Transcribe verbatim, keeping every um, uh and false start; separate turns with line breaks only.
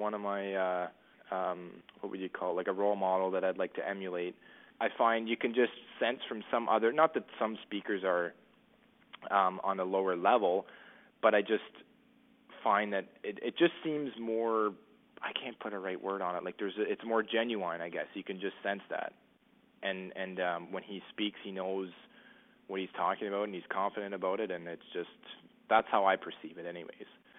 one of my uh, um, what would you call it, like a role model that I'd like to emulate. I find you can just sense from some other, not that some speakers are um, on a lower level, but I just find that it, it just seems more, I can't put a right word on it, like there's a, it's more genuine, I guess. You can just sense that. And and um, when he speaks, he knows what he's talking about, and he's confident about it, and it's just, that's how I perceive it anyways.